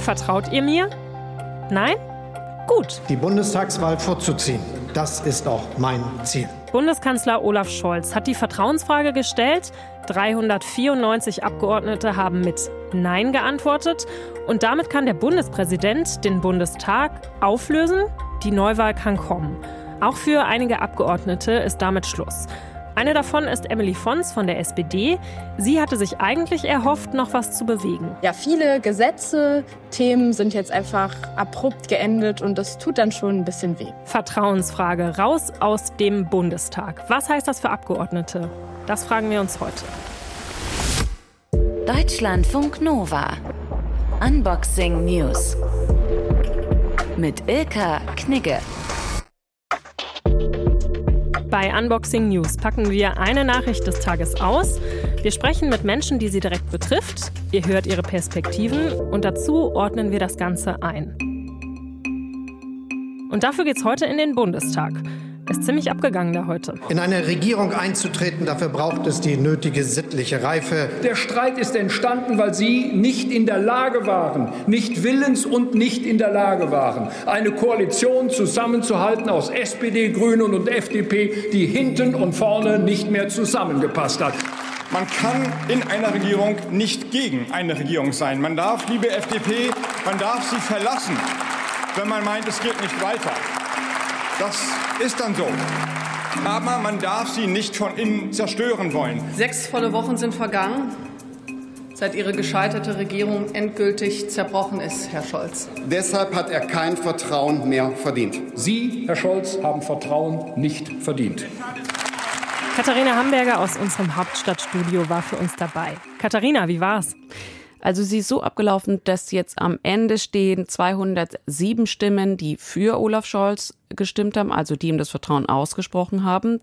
Vertraut ihr mir? Nein? Gut. Die Bundestagswahl vorzuziehen, das ist auch mein Ziel. Bundeskanzler Olaf Scholz hat die Vertrauensfrage gestellt. 394 Abgeordnete haben mit Nein geantwortet. Und damit kann der Bundespräsident den Bundestag auflösen. Die Neuwahl kann kommen. Auch für einige Abgeordnete ist damit Schluss. Eine davon ist Emily Fons von der SPD. Sie hatte sich eigentlich erhofft, noch was zu bewegen. Ja, viele Gesetze, Themen sind jetzt einfach abrupt geendet und das tut dann schon ein bisschen weh. Vertrauensfrage, raus aus dem Bundestag. Was heißt das für Abgeordnete? Das fragen wir uns heute. Deutschlandfunk Nova. Unboxing News. Mit Ilka Knigge. Bei Unboxing News packen wir eine Nachricht des Tages aus. Wir sprechen mit Menschen, die sie direkt betrifft. Ihr hört ihre Perspektiven und dazu ordnen wir das Ganze ein. Und dafür geht's heute in den Bundestag. Ist ziemlich abgegangen da heute. In eine Regierung einzutreten, dafür braucht es die nötige sittliche Reife. Der Streit ist entstanden, weil Sie nicht in der Lage waren, nicht willens und nicht in der Lage waren, eine Koalition zusammenzuhalten aus SPD, Grünen und FDP, die hinten und vorne nicht mehr zusammengepasst hat. Man kann in einer Regierung nicht gegen eine Regierung sein. Man darf, liebe FDP, man darf sie verlassen, wenn man meint, es geht nicht weiter. Das ist dann so. Aber man darf sie nicht von innen zerstören wollen. 6 volle Wochen sind vergangen, seit Ihre gescheiterte Regierung endgültig zerbrochen ist, Herr Scholz. Deshalb hat er kein Vertrauen mehr verdient. Sie, Herr Scholz, haben Vertrauen nicht verdient. Katharina Hamburger aus unserem Hauptstadtstudio war für uns dabei. Katharina, wie war's? Also sie ist so abgelaufen, dass jetzt am Ende stehen 207 Stimmen, die für Olaf Scholz gestimmt haben, also die ihm das Vertrauen ausgesprochen haben,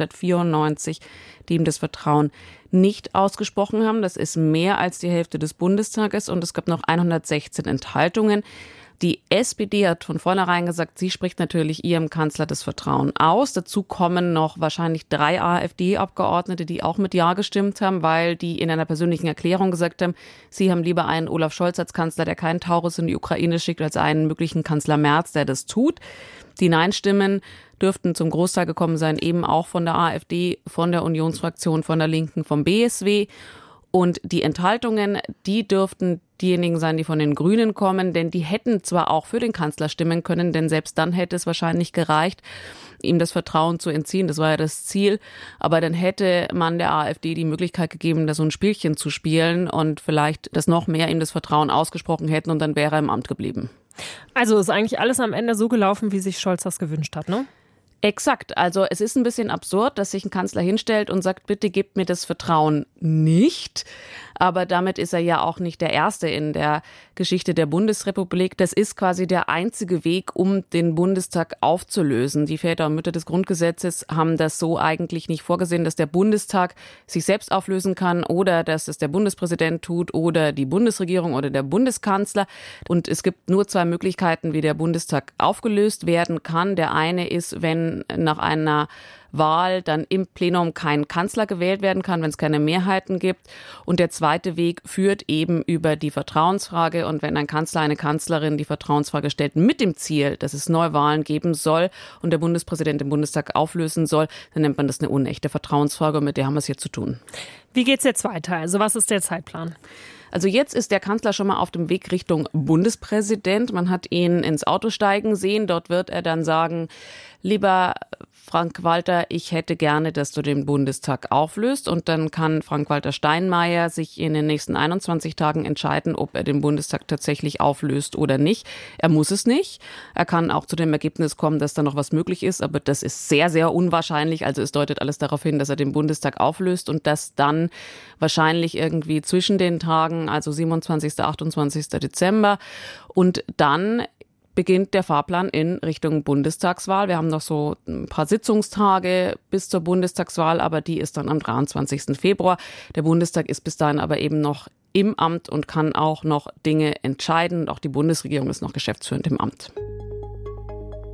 394, die ihm das Vertrauen nicht ausgesprochen haben. Das ist mehr als die Hälfte des Bundestages und es gab noch 116 Enthaltungen. Die SPD hat von vornherein gesagt, sie spricht natürlich ihrem Kanzler das Vertrauen aus. Dazu kommen noch wahrscheinlich 3 AfD-Abgeordnete, die auch mit Ja gestimmt haben, weil die in einer persönlichen Erklärung gesagt haben, sie haben lieber einen Olaf Scholz als Kanzler, der keinen Taurus in die Ukraine schickt, als einen möglichen Kanzler Merz, der das tut. Die Nein-Stimmen dürften zum Großteil gekommen sein, eben auch von der AfD, von der Unionsfraktion, von der Linken, vom BSW. Und die Enthaltungen, die dürften diejenigen sein, die von den Grünen kommen, denn die hätten zwar auch für den Kanzler stimmen können, denn selbst dann hätte es wahrscheinlich gereicht, ihm das Vertrauen zu entziehen. Das war ja das Ziel. Aber dann hätte man der AfD die Möglichkeit gegeben, da so ein Spielchen zu spielen und vielleicht das noch mehr ihm das Vertrauen ausgesprochen hätten und dann wäre er im Amt geblieben. Also ist eigentlich alles am Ende so gelaufen, wie sich Scholz das gewünscht hat, ne? Exakt. Also es ist ein bisschen absurd, dass sich ein Kanzler hinstellt und sagt, bitte gebt mir das Vertrauen nicht. Aber damit ist er ja auch nicht der Erste in der Geschichte der Bundesrepublik. Das ist quasi der einzige Weg, um den Bundestag aufzulösen. Die Väter und Mütter des Grundgesetzes haben das so eigentlich nicht vorgesehen, dass der Bundestag sich selbst auflösen kann oder dass es der Bundespräsident tut oder die Bundesregierung oder der Bundeskanzler. Und es gibt nur 2 Möglichkeiten, wie der Bundestag aufgelöst werden kann. Der eine ist, wenn nach einer Wahl dann im Plenum kein Kanzler gewählt werden kann, wenn es keine Mehrheiten gibt. Und der zweite Weg führt eben über die Vertrauensfrage. Und wenn ein Kanzler, eine Kanzlerin die Vertrauensfrage stellt mit dem Ziel, dass es Neuwahlen geben soll und der Bundespräsident den Bundestag auflösen soll, dann nennt man das eine unechte Vertrauensfrage und mit der haben wir es hier zu tun. Wie geht's jetzt weiter? Also was ist der Zeitplan? Also jetzt ist der Kanzler schon mal auf dem Weg Richtung Bundespräsident. Man hat ihn ins Auto steigen sehen. Dort wird er dann sagen, lieber Frank-Walter, ich hätte gerne, dass du den Bundestag auflöst. Und dann kann Frank-Walter Steinmeier sich in den nächsten 21 Tagen entscheiden, ob er den Bundestag tatsächlich auflöst oder nicht. Er muss es nicht. Er kann auch zu dem Ergebnis kommen, dass da noch was möglich ist. Aber das ist sehr, sehr unwahrscheinlich. Also es deutet alles darauf hin, dass er den Bundestag auflöst und dass dann wahrscheinlich irgendwie zwischen den Tagen, also 27., 28. Dezember und dann beginnt der Fahrplan in Richtung Bundestagswahl. Wir haben noch so ein paar Sitzungstage bis zur Bundestagswahl, aber die ist dann am 23. Februar. Der Bundestag ist bis dahin aber eben noch im Amt und kann auch noch Dinge entscheiden. Und auch die Bundesregierung ist noch geschäftsführend im Amt.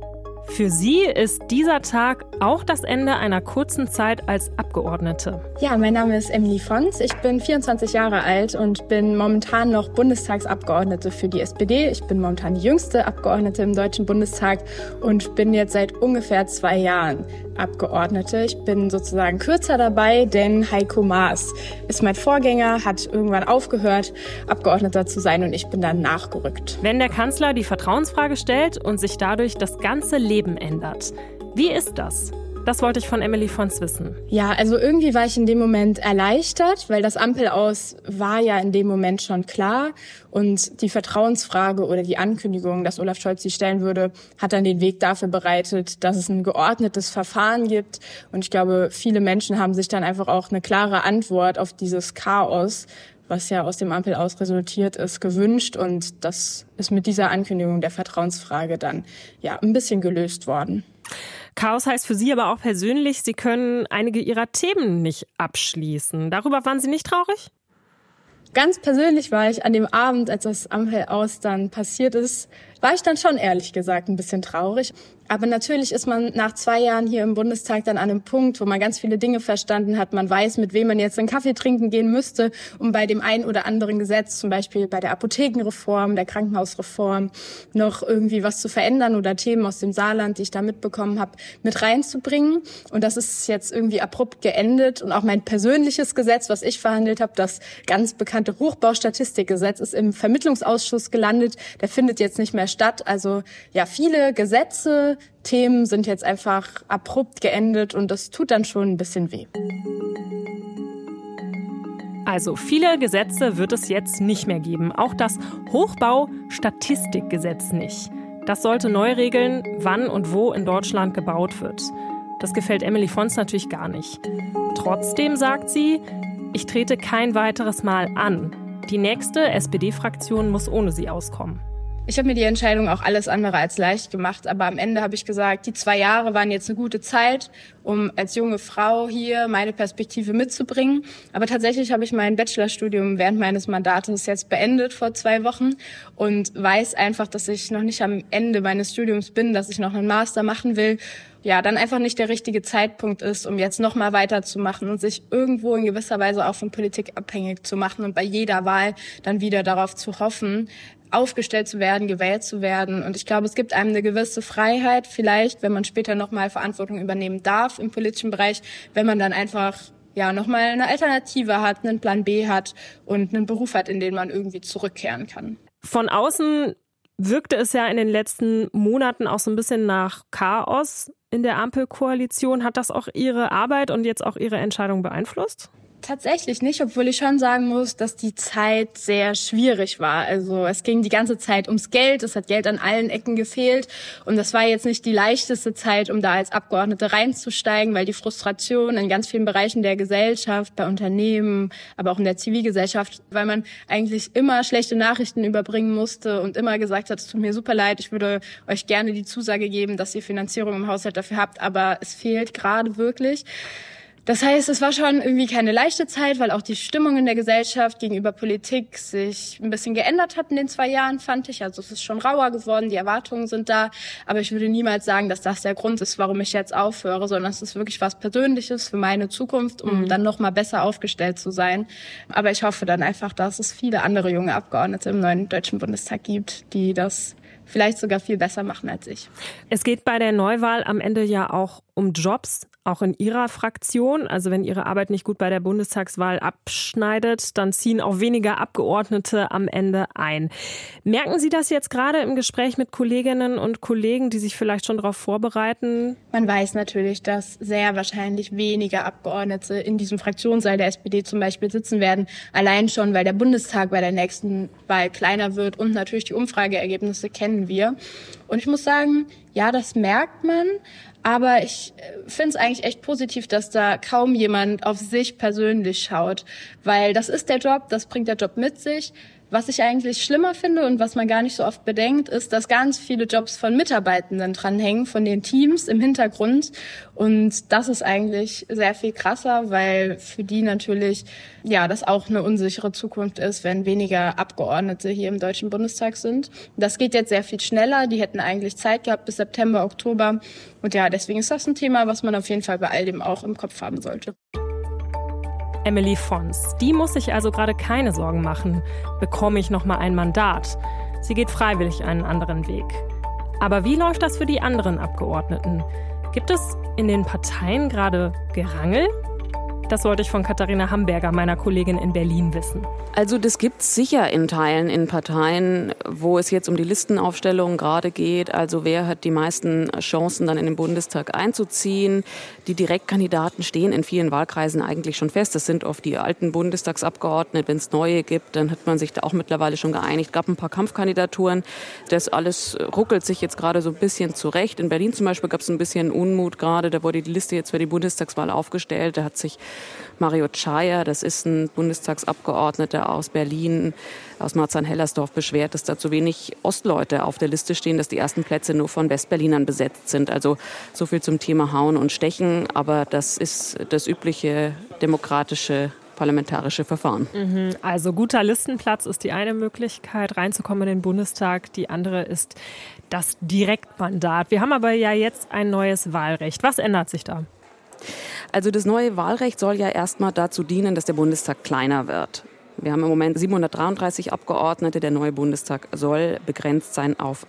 Für sie ist dieser Tag auch das Ende einer kurzen Zeit als Abgeordnete. Ja, mein Name ist Emily Fons. Ich bin 24 Jahre alt und bin momentan noch Bundestagsabgeordnete für die SPD. Ich bin momentan die jüngste Abgeordnete im Deutschen Bundestag und bin jetzt seit ungefähr 2 Jahren Abgeordnete. Ich bin sozusagen kürzer dabei, denn Heiko Maas ist mein Vorgänger, hat irgendwann aufgehört, Abgeordneter zu sein und ich bin dann nachgerückt. Wenn der Kanzler die Vertrauensfrage stellt und sich dadurch das ganze Leben ändert, wie ist das? Das wollte ich von Emily Fons wissen. Ja, also irgendwie war ich in dem Moment erleichtert, weil das Ampelaus war ja in dem Moment schon klar. Und die Vertrauensfrage oder die Ankündigung, dass Olaf Scholz sie stellen würde, hat dann den Weg dafür bereitet, dass es ein geordnetes Verfahren gibt. Und ich glaube, viele Menschen haben sich dann einfach auch eine klare Antwort auf dieses Chaos, was ja aus dem Ampelaus resultiert ist, gewünscht. Und das ist mit dieser Ankündigung der Vertrauensfrage dann ja ein bisschen gelöst worden. Chaos heißt für Sie aber auch persönlich, Sie können einige Ihrer Themen nicht abschließen. Darüber waren Sie nicht traurig? Ganz persönlich war ich an dem Abend, als das Ampelaus dann passiert ist, war ich dann schon ehrlich gesagt ein bisschen traurig. Aber natürlich ist man nach 2 Jahren hier im Bundestag dann an einem Punkt, wo man ganz viele Dinge verstanden hat. Man weiß, mit wem man jetzt einen Kaffee trinken gehen müsste, um bei dem einen oder anderen Gesetz, zum Beispiel bei der Apothekenreform, der Krankenhausreform, noch irgendwie was zu verändern oder Themen aus dem Saarland, die ich da mitbekommen habe, mit reinzubringen. Und das ist jetzt irgendwie abrupt geendet. Und auch mein persönliches Gesetz, was ich verhandelt habe, das ganz bekannte Hochbaustatistikgesetz, ist im Vermittlungsausschuss gelandet. Der findet jetzt nicht mehr statt. Also ja, viele Gesetze, Themen sind jetzt einfach abrupt geendet und das tut dann schon ein bisschen weh. Also viele Gesetze wird es jetzt nicht mehr geben. Auch das Hochbaustatistikgesetz nicht. Das sollte neu regeln, wann und wo in Deutschland gebaut wird. Das gefällt Emily Fons natürlich gar nicht. Trotzdem sagt sie, ich trete kein weiteres Mal an. Die nächste SPD-Fraktion muss ohne sie auskommen. Ich habe mir die Entscheidung auch alles andere als leicht gemacht, aber am Ende habe ich gesagt, die 2 Jahre waren jetzt eine gute Zeit, um als junge Frau hier meine Perspektive mitzubringen. Aber tatsächlich habe ich mein Bachelorstudium während meines Mandates jetzt beendet vor 2 Wochen und weiß einfach, dass ich noch nicht am Ende meines Studiums bin, dass ich noch einen Master machen will. Ja, dann einfach nicht der richtige Zeitpunkt ist, um jetzt noch mal weiterzumachen und sich irgendwo in gewisser Weise auch von Politik abhängig zu machen und bei jeder Wahl dann wieder darauf zu hoffen, aufgestellt zu werden, gewählt zu werden. Und ich glaube, es gibt einem eine gewisse Freiheit, vielleicht, wenn man später nochmal Verantwortung übernehmen darf im politischen Bereich, wenn man dann einfach ja nochmal eine Alternative hat, einen Plan B hat und einen Beruf hat, in den man irgendwie zurückkehren kann. Von außen wirkte es ja in den letzten Monaten auch so ein bisschen nach Chaos in der Ampelkoalition. Hat das auch Ihre Arbeit und jetzt auch Ihre Entscheidung beeinflusst? Tatsächlich nicht, obwohl ich schon sagen muss, dass die Zeit sehr schwierig war. Also es ging die ganze Zeit ums Geld, es hat Geld an allen Ecken gefehlt und das war jetzt nicht die leichteste Zeit, um da als Abgeordnete reinzusteigen, weil die Frustration in ganz vielen Bereichen der Gesellschaft, bei Unternehmen, aber auch in der Zivilgesellschaft, weil man eigentlich immer schlechte Nachrichten überbringen musste und immer gesagt hat, es tut mir super leid, ich würde euch gerne die Zusage geben, dass ihr Finanzierung im Haushalt dafür habt, aber es fehlt gerade wirklich. Das heißt, es war schon irgendwie keine leichte Zeit, weil auch die Stimmung in der Gesellschaft gegenüber Politik sich ein bisschen geändert hat in den 2 Jahren, fand ich. Also es ist schon rauer geworden, die Erwartungen sind da. Aber ich würde niemals sagen, dass das der Grund ist, warum ich jetzt aufhöre, sondern es ist wirklich was Persönliches für meine Zukunft, um dann noch mal besser aufgestellt zu sein. Aber ich hoffe dann einfach, dass es viele andere junge Abgeordnete im neuen Deutschen Bundestag gibt, die das vielleicht sogar viel besser machen als ich. Es geht bei der Neuwahl am Ende ja auch um Jobs, auch in Ihrer Fraktion. Also wenn Ihre Arbeit nicht gut bei der Bundestagswahl abschneidet, dann ziehen auch weniger Abgeordnete am Ende ein. Merken Sie das jetzt gerade im Gespräch mit Kolleginnen und Kollegen, die sich vielleicht schon darauf vorbereiten? Man weiß natürlich, dass sehr wahrscheinlich weniger Abgeordnete in diesem Fraktionssaal der SPD zum Beispiel sitzen werden. Allein schon, weil der Bundestag bei der nächsten Wahl kleiner wird und natürlich die Umfrageergebnisse kennen wir. Und ich muss sagen, ja, das merkt man. Aber ich finde es eigentlich echt positiv, dass da kaum jemand auf sich persönlich schaut. Weil das ist der Job, das bringt der Job mit sich. Was ich eigentlich schlimmer finde und was man gar nicht so oft bedenkt, ist, dass ganz viele Jobs von Mitarbeitenden dranhängen, von den Teams im Hintergrund. Und das ist eigentlich sehr viel krasser, weil für die natürlich ja das auch eine unsichere Zukunft ist, wenn weniger Abgeordnete hier im Deutschen Bundestag sind. Das geht jetzt sehr viel schneller. Die hätten eigentlich Zeit gehabt bis September, Oktober. Und ja, deswegen ist das ein Thema, was man auf jeden Fall bei all dem auch im Kopf haben sollte. Emily Fons, die muss sich also gerade keine Sorgen machen. Bekomme ich noch mal ein Mandat? Sie geht freiwillig einen anderen Weg. Aber wie läuft das für die anderen Abgeordneten? Gibt es in den Parteien gerade Gerangel? Das wollte ich von Katharina Hamburger, meiner Kollegin in Berlin, wissen. Also das gibt es sicher in Teilen in Parteien, wo es jetzt um die Listenaufstellung gerade geht. Also wer hat die meisten Chancen, dann in den Bundestag einzuziehen? Die Direktkandidaten stehen in vielen Wahlkreisen eigentlich schon fest. Das sind oft die alten Bundestagsabgeordneten. Wenn es neue gibt, dann hat man sich da auch mittlerweile schon geeinigt. Es gab ein paar Kampfkandidaturen. Das alles ruckelt sich jetzt gerade so ein bisschen zurecht. In Berlin zum Beispiel gab es ein bisschen Unmut gerade. Da wurde die Liste jetzt für die Bundestagswahl aufgestellt. Da hat sich Mario Czaja, das ist ein Bundestagsabgeordneter aus Berlin, aus Marzahn-Hellersdorf, beschwert, dass da zu wenig Ostleute auf der Liste stehen, dass die ersten Plätze nur von Westberlinern besetzt sind. Also so viel zum Thema Hauen und Stechen, aber das ist das übliche demokratische parlamentarische Verfahren. Also guter Listenplatz ist die eine Möglichkeit, reinzukommen in den Bundestag. Die andere ist das Direktmandat. Wir haben aber ja jetzt ein neues Wahlrecht. Was ändert sich da? Also das neue Wahlrecht soll ja erstmal dazu dienen, dass der Bundestag kleiner wird. Wir haben im Moment 733 Abgeordnete. Der neue Bundestag soll begrenzt sein auf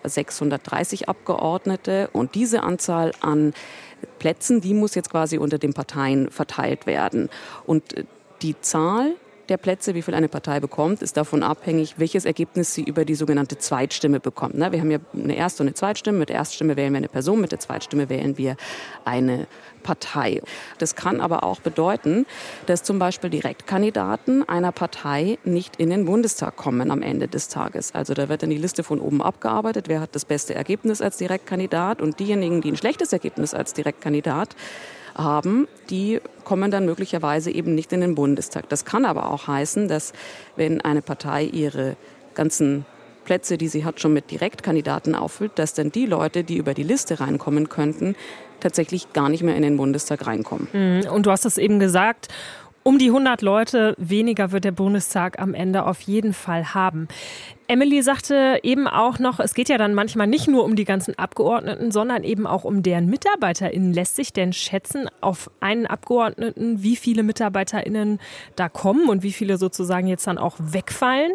630 Abgeordnete. Und diese Anzahl an Plätzen, die muss jetzt quasi unter den Parteien verteilt werden. Und die Zahl der Plätze, wie viel eine Partei bekommt, ist davon abhängig, welches Ergebnis sie über die sogenannte Zweitstimme bekommt. Wir haben ja eine Erst- und eine Zweitstimme. Mit der Erststimme wählen wir eine Person, mit der Zweitstimme wählen wir eine Partei. Das kann aber auch bedeuten, dass zum Beispiel Direktkandidaten einer Partei nicht in den Bundestag kommen am Ende des Tages. Also da wird dann die Liste von oben abgearbeitet, wer hat das beste Ergebnis als Direktkandidat, und diejenigen, die ein schlechtes Ergebnis als Direktkandidat haben, die kommen dann möglicherweise eben nicht in den Bundestag. Das kann aber auch heißen, dass wenn eine Partei ihre ganzen Plätze, die sie hat, schon mit Direktkandidaten auffüllt, dass dann die Leute, die über die Liste reinkommen könnten, tatsächlich gar nicht mehr in den Bundestag reinkommen. Und du hast es eben gesagt, um die 100 Leute weniger wird der Bundestag am Ende auf jeden Fall haben. Emily sagte eben auch noch, es geht ja dann manchmal nicht nur um die ganzen Abgeordneten, sondern eben auch um deren MitarbeiterInnen. Lässt sich denn schätzen auf einen Abgeordneten, wie viele MitarbeiterInnen da kommen und wie viele sozusagen jetzt dann auch wegfallen?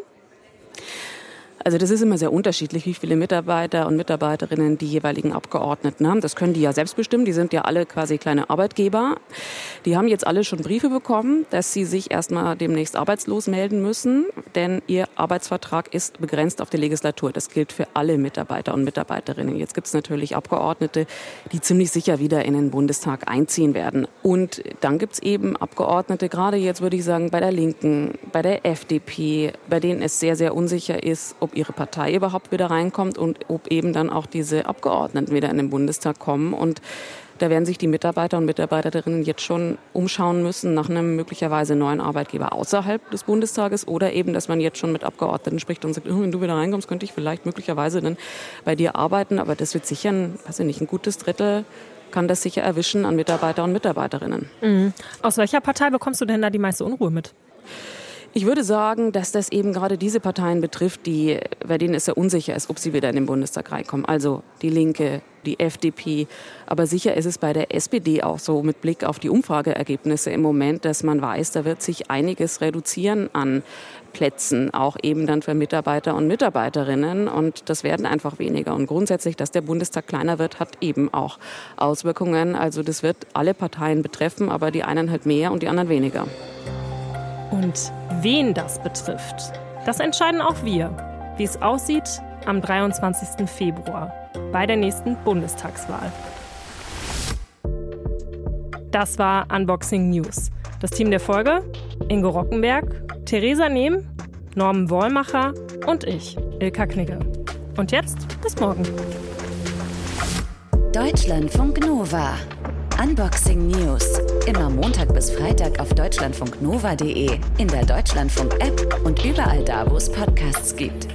Also das ist immer sehr unterschiedlich, wie viele Mitarbeiter und Mitarbeiterinnen die jeweiligen Abgeordneten haben. Das können die ja selbst bestimmen. Die sind ja alle quasi kleine Arbeitgeber. Die haben jetzt alle schon Briefe bekommen, dass sie sich erstmal demnächst arbeitslos melden müssen, denn ihr Arbeitsvertrag ist begrenzt auf die Legislatur. Das gilt für alle Mitarbeiter und Mitarbeiterinnen. Jetzt gibt es natürlich Abgeordnete, die ziemlich sicher wieder in den Bundestag einziehen werden. Und dann gibt es eben Abgeordnete, gerade jetzt würde ich sagen bei der Linken, bei der FDP, bei denen es sehr, sehr unsicher ist, ob ihre Partei überhaupt wieder reinkommt und ob eben dann auch diese Abgeordneten wieder in den Bundestag kommen. Und da werden sich die Mitarbeiter und Mitarbeiterinnen jetzt schon umschauen müssen nach einem möglicherweise neuen Arbeitgeber außerhalb des Bundestages oder eben, dass man jetzt schon mit Abgeordneten spricht und sagt, wenn du wieder reinkommst, könnte ich vielleicht möglicherweise dann bei dir arbeiten. Aber das wird sicher ein gutes Drittel kann das sicher erwischen an Mitarbeiter und Mitarbeiterinnen. Aus welcher Partei bekommst du denn da die meiste Unruhe mit? Ich würde sagen, dass das eben gerade diese Parteien betrifft, bei denen es sehr unsicher ist, ob sie wieder in den Bundestag reinkommen. Also die Linke, die FDP. Aber sicher ist es bei der SPD auch so, mit Blick auf die Umfrageergebnisse im Moment, dass man weiß, da wird sich einiges reduzieren an Plätzen, auch eben dann für Mitarbeiter und Mitarbeiterinnen. Und das werden einfach weniger. Und grundsätzlich, dass der Bundestag kleiner wird, hat eben auch Auswirkungen. Also das wird alle Parteien betreffen, aber die einen halt mehr und die anderen weniger. Und wen das betrifft, das entscheiden auch wir, wie es aussieht am 23. Februar bei der nächsten Bundestagswahl. Das war Unboxing News. Das Team der Folge: Ingo Rockenberg, Theresa Nehm, Norman Wollmacher und ich, Ilka Knigge. Und jetzt bis morgen. Deutschlandfunk Nova. Unboxing News. Immer Montag bis Freitag auf deutschlandfunknova.de, in der Deutschlandfunk-App und überall da, wo es Podcasts gibt.